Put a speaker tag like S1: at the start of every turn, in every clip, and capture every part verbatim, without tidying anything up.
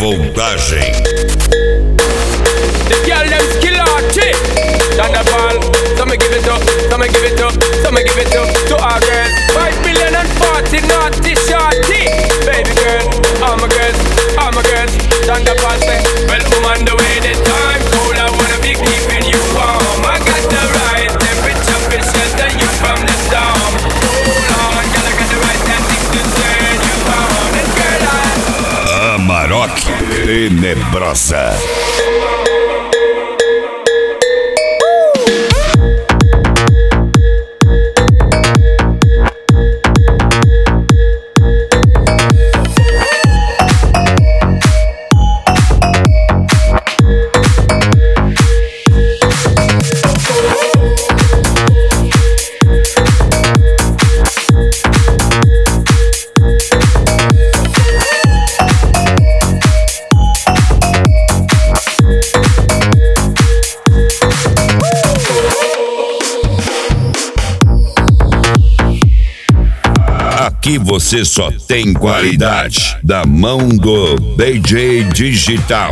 S1: voltagem.
S2: The girl them skill arty. Thunderball, so me give it up, so me give it up, so me give it up to our girls. Five billion and forty naughty shorty. Baby girl, all my girls, all my girls. Thunderball say, well, woman, the way the time cold, I wanna be keeping you warm. I got the right temperature to shelter you from the storm. Hold on, girl, I got the right tactics to turn you on. And girl, I
S1: Amarok Tenebrosa. Aqui você só tem qualidade da mão do D J Digital.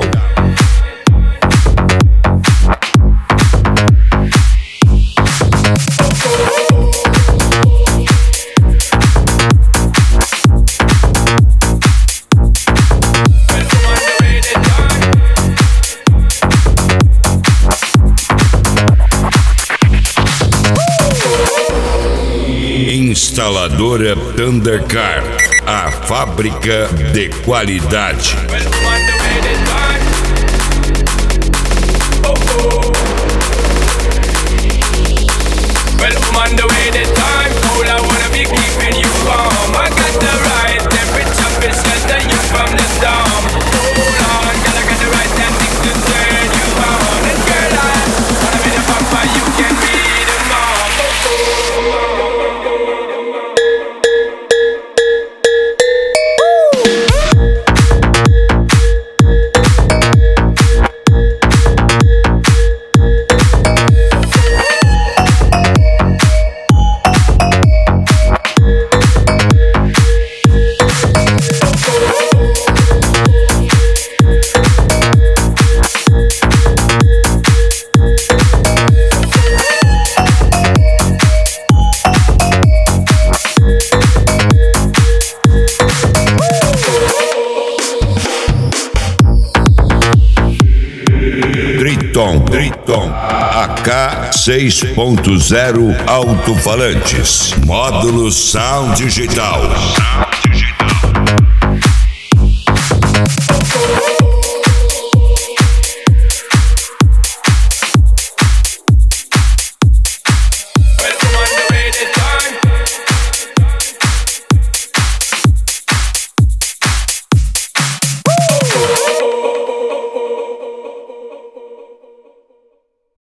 S1: Instaladora Thundercar, a fábrica de qualidade. Triton, Triton, A K seis ponto zero alto-falantes, módulo Sound Digital. Sound Digital.